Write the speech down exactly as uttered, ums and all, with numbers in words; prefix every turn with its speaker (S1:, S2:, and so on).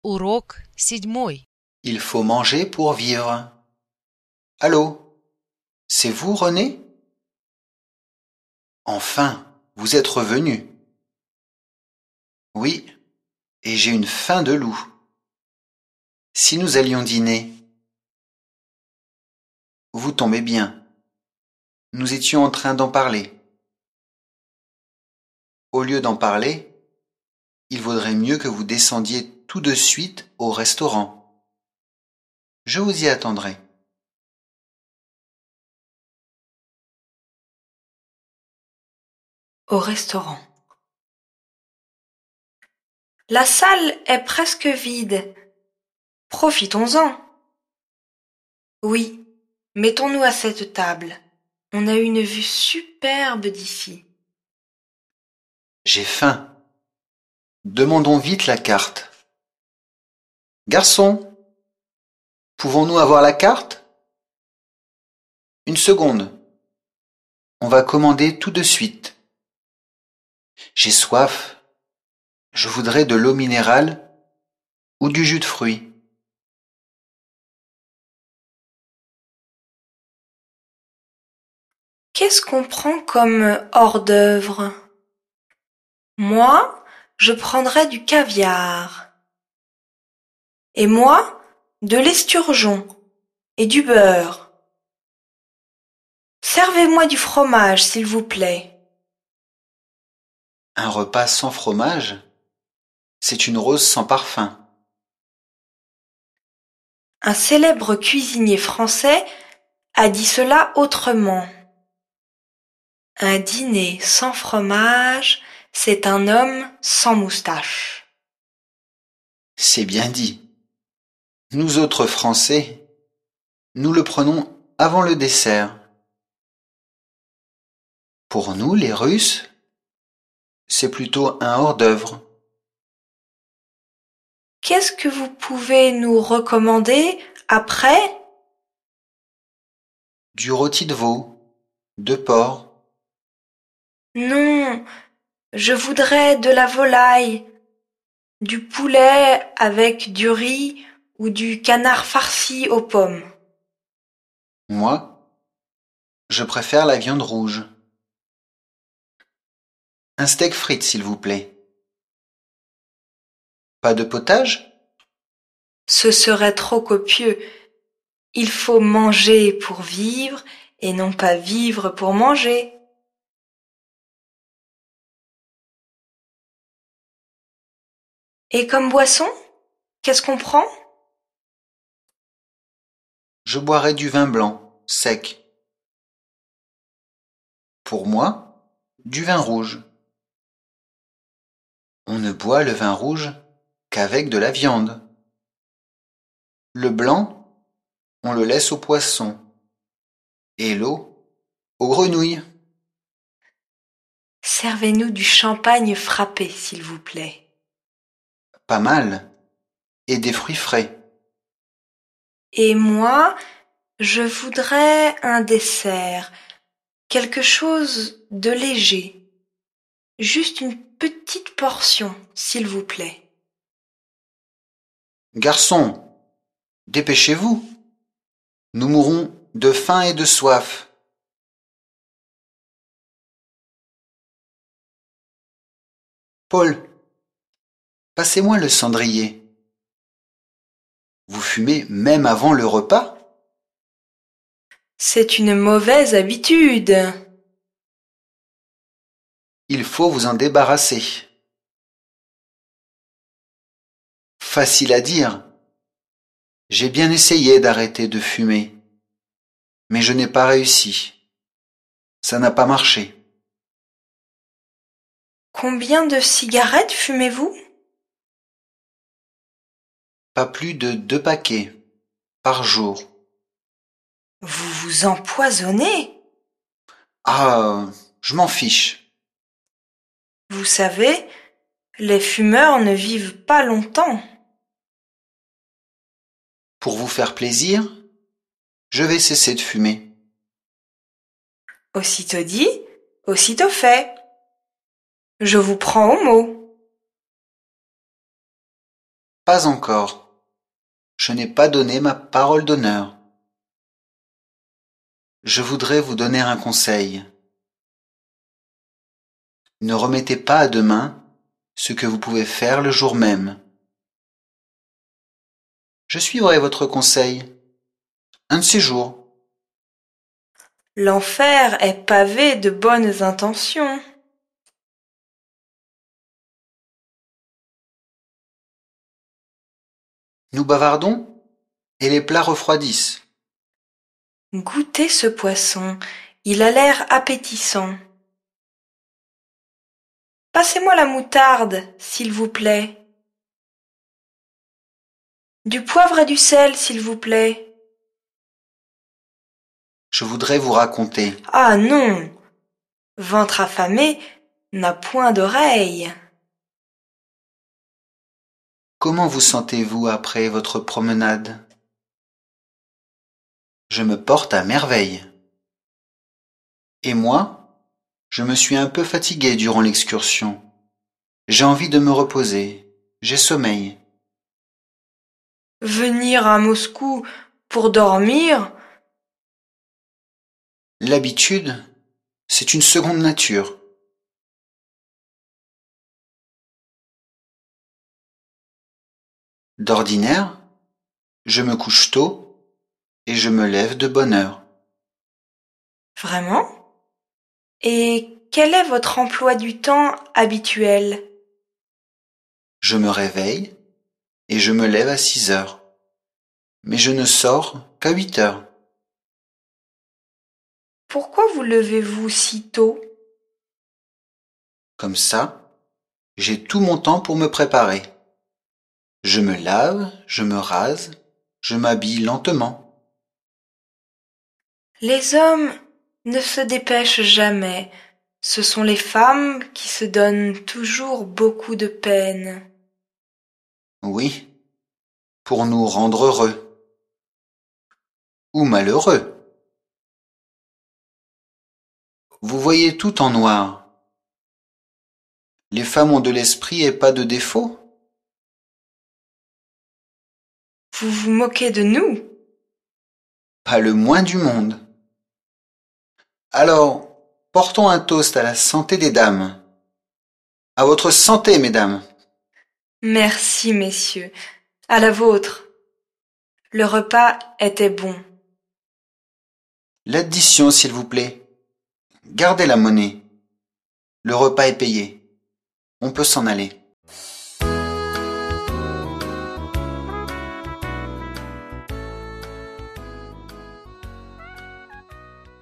S1: Урок седьмой.
S2: Il faut manger pour vivre. Allô? C'est vous, René? Enfin, vous êtes revenu. Oui, et j'ai une faim de loup. Si nous allions dîner. Vous tombez bien. Nous étions en train d'en parler. Au lieu d'en parler, il vaudrait mieux que vous descendiez tout de suite au restaurant. Je vous y attendrai.
S3: Au restaurant. La salle est presque vide. Profitons-en. Oui, mettons-nous à cette table. On a une vue superbe d'ici.
S2: J'ai faim. Demandons vite la carte. Garçon, pouvons-nous avoir la carte? Une seconde. On va commander tout de suite. J'ai soif. Je voudrais de l'eau minérale ou du jus de fruits.
S3: Qu'est-ce qu'on prend comme hors d'œuvre? Moi, je prendrais du caviar. Et moi, de l'esturgeon et du beurre. Servez-moi du fromage, s'il vous plaît.
S2: Un repas sans fromage, c'est une rose sans parfum.
S3: Un célèbre cuisinier français a dit cela autrement. Un dîner sans fromage, c'est un homme sans moustache.
S2: C'est bien dit. Nous autres Français, nous le prenons avant le dessert. Pour nous, les Russes, c'est plutôt un hors-d'œuvre.
S3: Qu'est-ce que vous pouvez nous recommander après?
S2: Du rôti de veau, de porc.
S3: Non, je voudrais de la volaille, du poulet avec du riz ou du canard farci aux pommes.
S2: Moi, je préfère la viande rouge. Un steak frites, s'il vous plaît. Pas de potage?
S3: Ce serait trop copieux. Il faut manger pour vivre et non pas vivre pour manger. Et comme boisson, qu'est-ce qu'on prend?
S2: Je boirai du vin blanc, sec. Pour moi, du vin rouge. On ne boit le vin rouge qu'avec de la viande. Le blanc, on le laisse aux poissons. Et l'eau, aux grenouilles.
S3: Servez-nous du champagne frappé, s'il vous plaît.
S2: Pas mal. Et des fruits frais.
S3: Et moi, je voudrais un dessert, quelque chose de léger. Juste une petite portion, s'il vous plaît.
S2: Garçon, dépêchez-vous. Nous mourrons de faim et de soif. Paul, passez-moi le cendrier. Vous fumez même avant le repas?
S3: C'est une mauvaise habitude.
S2: Il faut vous en débarrasser. Facile à dire. J'ai bien essayé d'arrêter de fumer, mais je n'ai pas réussi. Ça n'a pas marché.
S3: Combien de cigarettes fumez-vous?
S2: Pas plus de deux paquets par jour.
S3: Vous vous empoisonnez.
S2: Ah, je m'en fiche.
S3: Vous savez, les fumeurs ne vivent pas longtemps.
S2: Pour vous faire plaisir, je vais cesser de fumer.
S3: Aussitôt dit, aussitôt fait. Je vous prends au mot.
S2: Pas encore. Je n'ai pas donné ma parole d'honneur. Je voudrais vous donner un conseil. Ne remettez pas à demain ce que vous pouvez faire le jour même. Je suivrai votre conseil. Un de ces jours.
S3: L'enfer est pavé de bonnes intentions.
S2: Nous bavardons et les plats refroidissent.
S3: Goûtez ce poisson, il a l'air appétissant. Passez-moi la moutarde, s'il vous plaît. Du poivre et du sel, s'il vous plaît.
S2: Je voudrais vous raconter.
S3: Ah non, ventre affamé n'a point d'oreille.
S2: Comment vous sentez-vous après votre promenade? Je me porte à merveille. Et moi, je me suis un peu fatigué durant l'excursion. J'ai envie de me reposer. J'ai sommeil.
S3: Venir à Moscou pour dormir?
S2: L'habitude, c'est une seconde nature. D'ordinaire, je me couche tôt et je me lève de bonne heure.
S3: Vraiment? Et quel est votre emploi du temps habituel?
S2: Je me réveille et je me lève à six heures. Mais je ne sors qu'à huit heures.
S3: Pourquoi vous levez-vous si tôt?
S2: Comme ça, j'ai tout mon temps pour me préparer. Je me lave, je me rase, je m'habille lentement.
S3: Les hommes ne se dépêchent jamais. Ce sont les femmes qui se donnent toujours beaucoup de peine.
S2: Oui, pour nous rendre heureux. Ou malheureux. Vous voyez tout en noir. Les femmes ont de l'esprit et pas de défaut.
S3: Vous vous moquez de nous?
S2: Pas le moins du monde. Alors, portons un toast à la santé des dames. À votre santé, mesdames.
S3: Merci, messieurs. À la vôtre. Le repas était bon.
S2: L'addition, s'il vous plaît. Gardez la monnaie. Le repas est payé. On peut s'en aller.